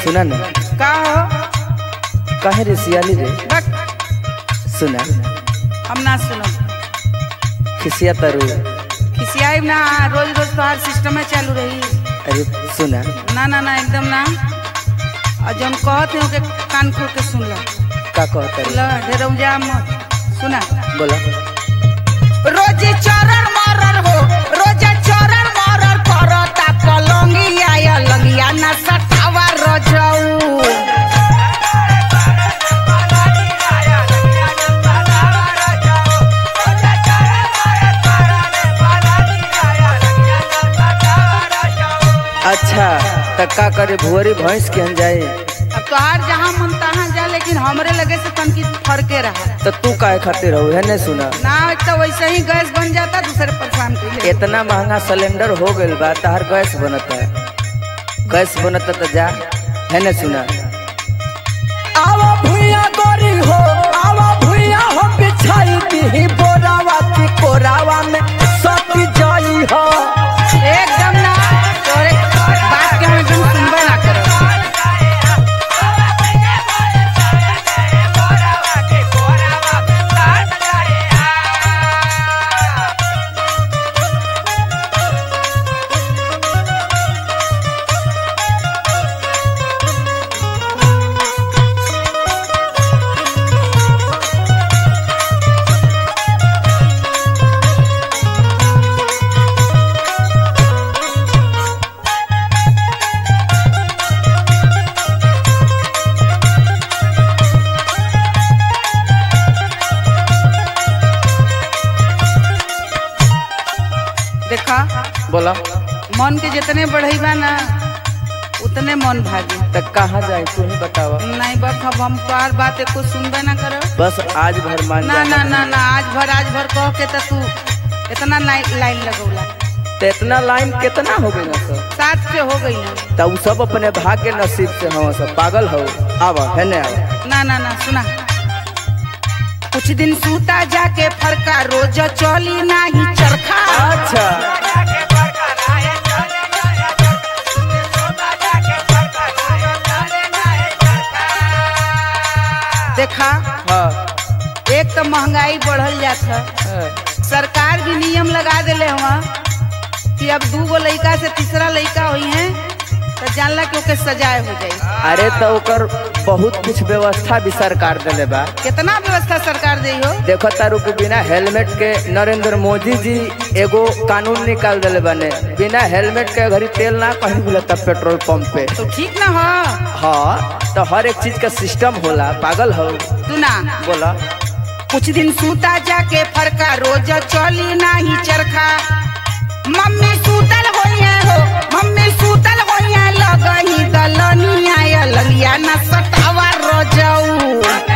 सुना ना का हो कहे रे सियाली रे बक सुना हम ना सुनो खिसिया तरु खिसियाई ना रोज रोज तो हर सिस्टम में चालू रही। अरे सुना ना ना ना एकदम ना और जब कहते हो के कान खोल के सुन लो का कहता रे लो ढेर उजा मत सुना बोला रोज चरण मरर हो रोज चरण मरर करता कलंगिया या लंगिया ना सटावा रजऊ अच्छा तक का करे भुअरी भैंस के हम जाए अब तो हर जहाँ मन तहाँ जा लेकिन हमरे लगे से तनकी फरके रहा तो तू काहे खातिर हो है ने सुना ना तो वैसे ही गैस बन जाता दूसरे परेशान कर ले। इतना महंगा सिलेंडर हो गइल बा तहर गैस बनता गैस बनता तो जा है ने सुना आवा भुइया गोरी हो आवा भुइया हो बिछाई दी बोरावा की कोरावा में सती जाई हो एकदम ना तोरे बात के हम एकदम सुनबे ना करो। देखा बोला मन के जितने बढ़ेबा ना उतने मन भागी। तक कहाँ जाए तू ही बतावा नहीं बस अब हम तोहार बात एको सुनबे ना करो। बस आज भर मान ना ना ना ना आज भर कह के तो तू इतना लाइन लगौला तो इतना लाइन कितना हो गई ना सब 7 पे हो गई ना। तब सब अपने भाग्य नसीब से हम सब पागल हो आवा है ने आवा ना ना ना सुना कुछ दिन सूता जाके फरका रोज चली नाही चरखा। अच्छा देखा हाँ एक तो महंगाई बढ़ल जाता सरकार भी नियम लगा दिले हुआ कि अब 2 लड़का से तीसरा लड़का हुई है तो जानला कि ओके सजाए हो जाए। अरे तो ओकर बहुत कुछ व्यवस्था भी सरकार दिले बा कितना व्यवस्था सरकार दे हो। देखो तारू के बिना हेलमेट के नरेंद्र मोदी जी एगो कानून निकाल दिले बने बिना हेलमेट के घरी तेल ना कहीं मिलता पेट्रोल पंप पे तो ठीक ना हो। हाँ तो हर एक चीज का सिस्टम होला पागल हो तू ना बोला कुछ दिन सूता जाके फरका रोज चली नाही चरखा। मम्मी सूतल होइए हो मम्मी सूतल होइए लगही दलनिया या ललिया ना सटावा रोजऊ।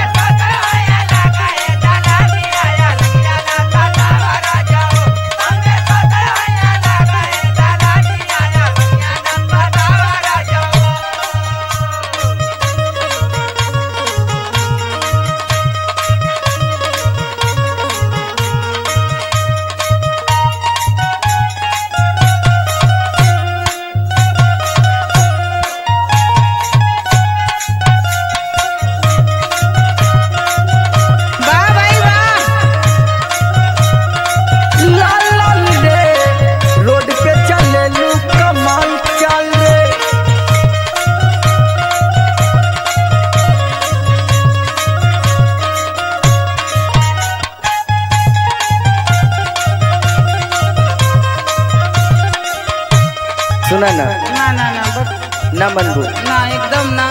सुना ना ना ना ना बस ना मनबू ना एकदम ना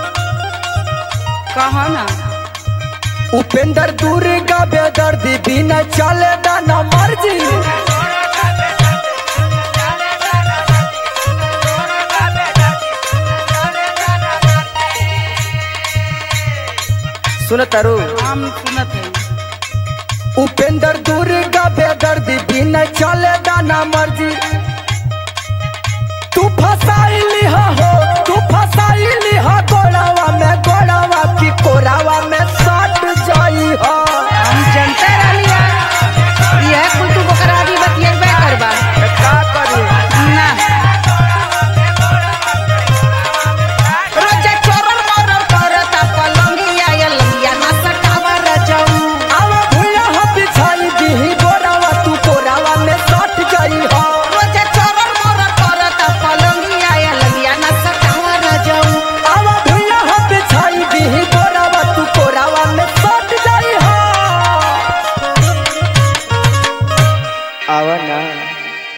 कहा ना उपेंद्र दुर्गा बेदर्दी बिना चले ना मर्जी सुन तारू हम सुनत है। उपेंद्र दुर्गा बेदर्दी बिना चले ना मर्जी तू फसाइली हो तू फसाइली हो गोड़ावा में गोड़ावा की कोरावा में सट जाई हो। हम जनते रहलिया यह कुल तू बकरा भी बतियेबे करबा का करी ना रोज आवा ना।